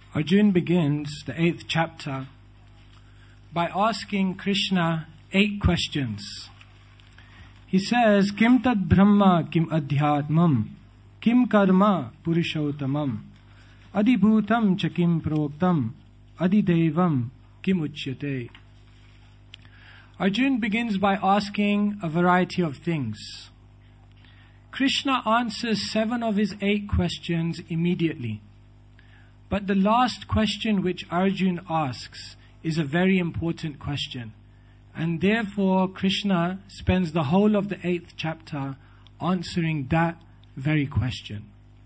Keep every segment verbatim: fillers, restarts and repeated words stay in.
Arjuna begins the eighth chapter by asking Krishna eight questions. He says, Kim tad brahma kim adhyatmam, kim karma purushottamam, adibhutam cha kim proktam, adidevam kim uchyate. Arjuna begins by asking a variety of things. Krishna answers seven of his eight questions immediately. But the last question which Arjuna asks is a very important question. And therefore Krishna spends the whole of the eighth chapter answering that very question.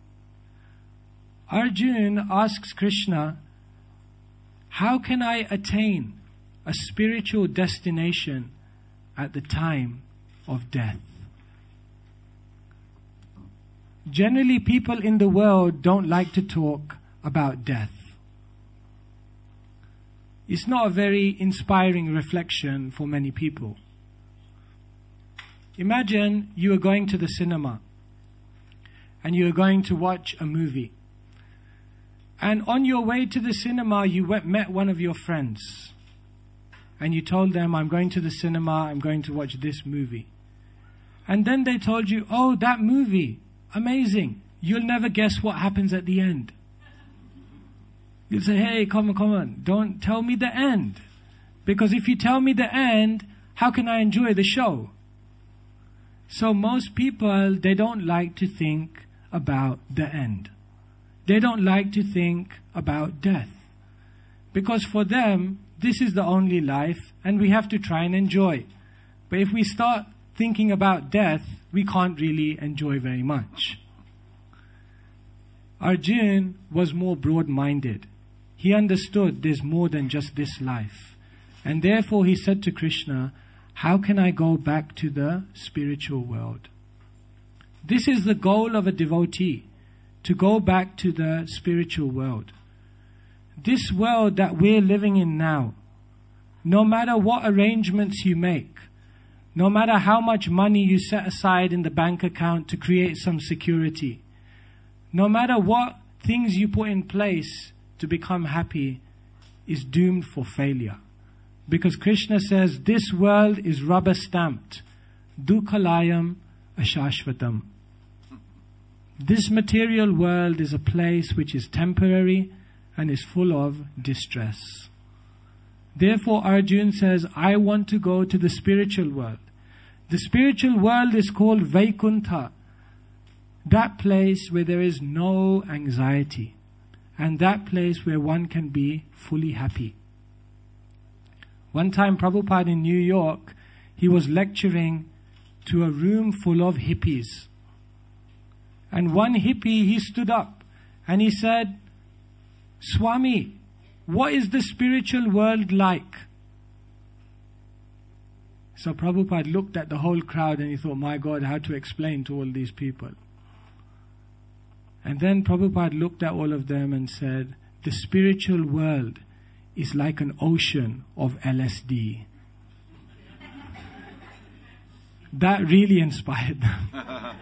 Arjuna asks Krishna, how can I attain a spiritual destination at the time of death? Generally, people in the world don't like to talk about death. It's not a very inspiring reflection for many people. Imagine you are going to the cinema and you are going to watch a movie. And on your way to the cinema, you went, met one of your friends. And you told them, I'm going to the cinema, I'm going to watch this movie. And then they told you, oh, that movie, amazing. You'll never guess what happens at the end. You'll say, hey, come on, come on, don't tell me the end. Because if you tell me the end, how can I enjoy the show? So most people, they don't like to think about the end. They don't like to think about death. Because for them, this is the only life and we have to try and enjoy. But if we start thinking about death, we can't really enjoy very much. Arjuna was more broad-minded. He understood there's more than just this life. And therefore he said to Krishna, how can I go back to the spiritual world? This is the goal of a devotee, to go back to the spiritual world. This world that we're living in now, no matter what arrangements you make, no matter how much money you set aside in the bank account to create some security, no matter what things you put in place to become happy, is doomed for failure. Because Krishna says, this world is rubber stamped. Dukhalayam ashashvatam. This material world is a place which is temporary and is full of distress. Therefore Arjuna says, I want to go to the spiritual world. The spiritual world is called Vaikuntha. That place where there is no anxiety. And that place where one can be fully happy. One time Prabhupada in New York, he was lecturing to a room full of hippies. And one hippie, he stood up and he said, Swami, what is the spiritual world like? So Prabhupada looked at the whole crowd and he thought, my God, how to explain to all these people? And then Prabhupada looked at all of them and said, the spiritual world is like an ocean of L S D. That really inspired them.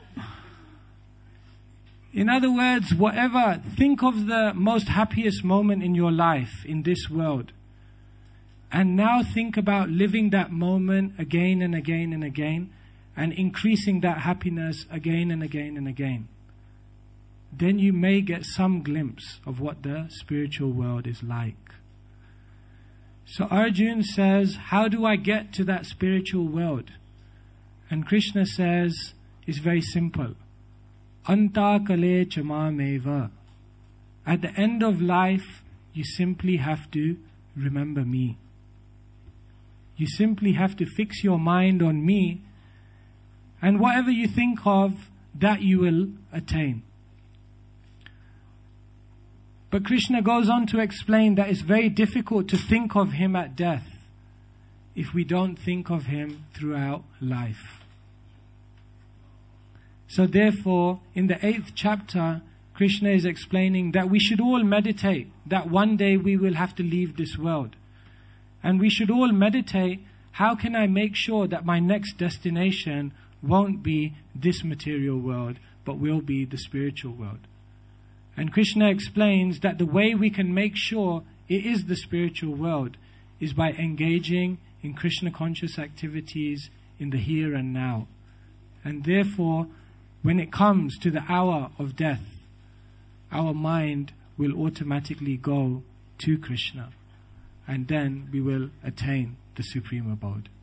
In other words, whatever, think of the most happiest moment in your life in this world. And now think about living that moment again and again and again and increasing that happiness again and again and again. Then you may get some glimpse of what the spiritual world is like. So Arjuna says, how do I get to that spiritual world? And Krishna says, it's very simple. Anta kale chamameva. At the end of life, you simply have to remember me. You simply have to fix your mind on me, and whatever you think of, that you will attain. But Krishna goes on to explain that it's very difficult to think of him at death if we don't think of him throughout life. So therefore, in the eighth chapter, Krishna is explaining that we should all meditate, that one day we will have to leave this world. And we should all meditate, how can I make sure that my next destination won't be this material world, but will be the spiritual world? And Krishna explains that the way we can make sure it is the spiritual world is by engaging in Krishna conscious activities in the here and now. And therefore, when it comes to the hour of death, our mind will automatically go to Krishna, and then we will attain the supreme abode.